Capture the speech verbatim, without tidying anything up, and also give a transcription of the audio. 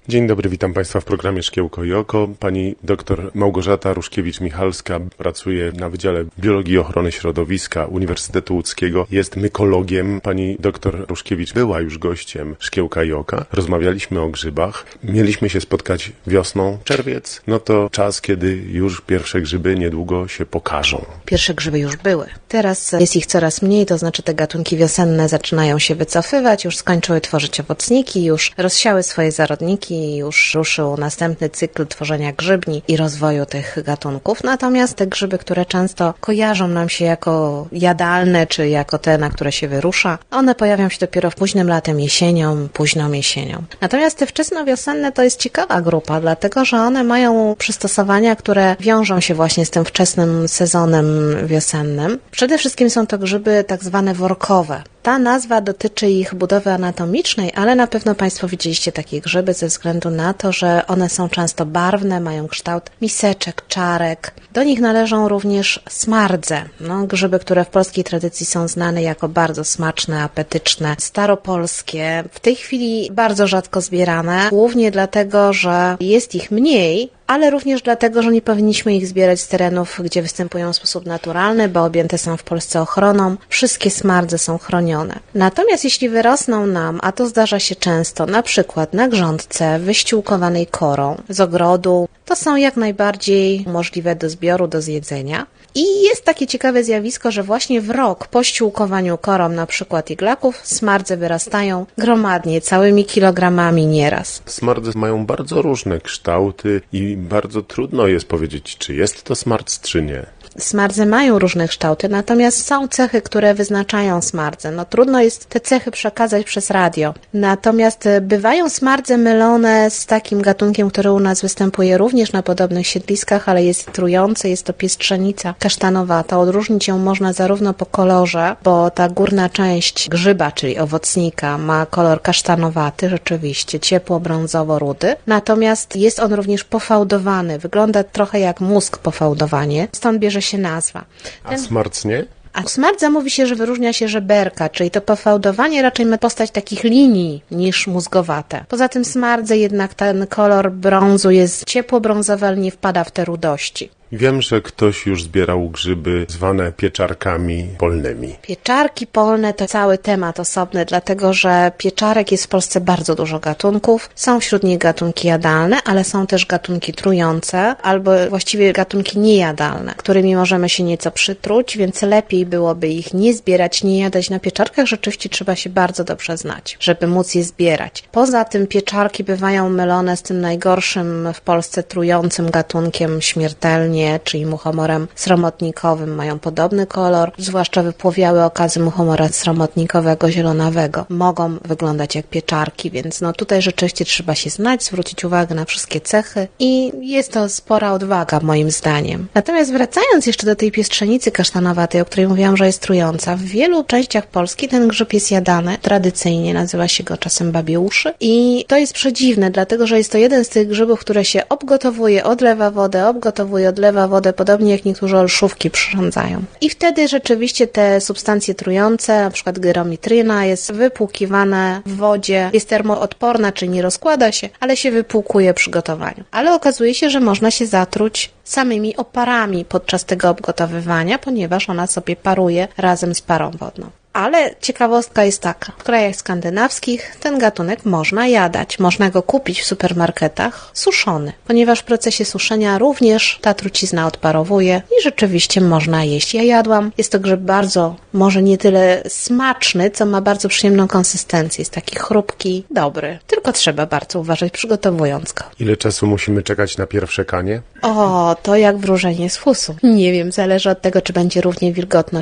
Dzień dobry, witam Państwa w programie Szkiełko i Oko. Pani doktor Małgorzata Ruszkiewicz-Michalska pracuje na Wydziale Biologii i Ochrony Środowiska Uniwersytetu Łódzkiego. Jest mykologiem. Pani doktor Ruszkiewicz była już gościem Szkiełka i Oka. Rozmawialiśmy o grzybach. Mieliśmy się spotkać wiosną, czerwiec. No to czas, kiedy już pierwsze grzyby niedługo się pokażą. Pierwsze grzyby już były. Teraz jest ich coraz mniej, to znaczy te gatunki wiosenne zaczynają się wycofywać, już skończyły tworzyć owocniki, już rozsiały swoje zarodniki, i już ruszył następny cykl tworzenia grzybni i rozwoju tych gatunków. Natomiast te grzyby, które często kojarzą nam się jako jadalne, czy jako te, na które się wyrusza, one pojawią się dopiero późnym latem, jesienią, późną jesienią. Natomiast te wczesnowiosenne to jest ciekawa grupa, dlatego że one mają przystosowania, które wiążą się właśnie z tym wczesnym sezonem wiosennym. Przede wszystkim są to grzyby tak zwane workowe. Ta nazwa dotyczy ich budowy anatomicznej, ale na pewno Państwo widzieliście takie grzyby ze względu na to, że one są często barwne, mają kształt miseczek, czarek. Do nich należą również smardze, no, grzyby, które w polskiej tradycji są znane jako bardzo smaczne, apetyczne, staropolskie. W tej chwili bardzo rzadko zbierane, głównie dlatego, że jest ich mniej, ale również dlatego, że nie powinniśmy ich zbierać z terenów, gdzie występują w sposób naturalny, bo objęte są w Polsce ochroną. Wszystkie smardze są chronione. Natomiast jeśli wyrosną nam, a to zdarza się często, na przykład na grządce wyściółkowanej korą z ogrodu, to są jak najbardziej możliwe do zbioru, do zjedzenia. I jest takie ciekawe zjawisko, że właśnie w rok po ściółkowaniu korą na przykład iglaków smardze wyrastają gromadnie, całymi kilogramami nieraz. Smardze mają bardzo różne kształty i bardzo trudno jest powiedzieć, czy jest to smardz, czy nie. Smardze mają różne kształty, natomiast są cechy, które wyznaczają smardze. No trudno jest te cechy przekazać przez radio. Natomiast bywają smardze mylone z takim gatunkiem, który u nas występuje również na podobnych siedliskach, ale jest trujący, jest to piestrzenica kasztanowata. Odróżnić ją można zarówno po kolorze, bo ta górna część grzyba, czyli owocnika, ma kolor kasztanowaty, rzeczywiście ciepło-brązowo-rudy. Natomiast jest on również pofałdowany. Wygląda trochę jak mózg pofałdowanie. Stąd bierze się nazwa. Ten... A smardz nie? A smardza mówi się, że wyróżnia się żeberka, czyli to pofałdowanie raczej ma postać takich linii niż mózgowate. Poza tym smardze jednak ten kolor brązu jest ciepło-brązowy, ale nie wpada w te rudości. Wiem, że ktoś już zbierał grzyby zwane pieczarkami polnymi. Pieczarki polne to cały temat osobny, dlatego że pieczarek jest w Polsce bardzo dużo gatunków. Są wśród nich gatunki jadalne, ale są też gatunki trujące, albo właściwie gatunki niejadalne, którymi możemy się nieco przytruć, więc lepiej byłoby ich nie zbierać, nie jadać. Na pieczarkach rzeczywiście trzeba się bardzo dobrze znać, żeby móc je zbierać. Poza tym pieczarki bywają mylone z tym najgorszym w Polsce trującym gatunkiem śmiertelnie, czyli muchomorem sromotnikowym, mają podobny kolor, zwłaszcza wypłowiałe okazy muchomora sromotnikowego, zielonawego, mogą wyglądać jak pieczarki, więc no tutaj rzeczywiście trzeba się znać, zwrócić uwagę na wszystkie cechy i jest to spora odwaga moim zdaniem. Natomiast wracając jeszcze do tej piestrzenicy kasztanowatej, o której mówiłam, że jest trująca, w wielu częściach Polski ten grzyb jest jadany, tradycyjnie nazywa się go czasem babie uszy i to jest przedziwne, dlatego że jest to jeden z tych grzybów, które się obgotowuje, odlewa wodę, obgotowuje, odlewa wodę, podobnie jak niektórzy olszówki przyrządzają. I wtedy rzeczywiście te substancje trujące, na przykład gyromitryna, jest wypłukiwana w wodzie, jest termoodporna, czyli nie rozkłada się, ale się wypłukuje przy gotowaniu. Ale okazuje się, że można się zatruć samymi oparami podczas tego obgotowywania, ponieważ ona sobie paruje razem z parą wodną. Ale ciekawostka jest taka, w krajach skandynawskich ten gatunek można jadać. Można go kupić w supermarketach suszony, ponieważ w procesie suszenia również ta trucizna odparowuje i rzeczywiście można jeść. Ja jadłam, jest to grzyb bardzo, może nie tyle smaczny, co ma bardzo przyjemną konsystencję. Jest taki chrupki, dobry. Tylko trzeba bardzo uważać przygotowując go. Ile czasu musimy czekać na pierwsze kanie? O, to jak wróżenie z fusu. Nie wiem, zależy od tego, czy będzie równie wilgotno,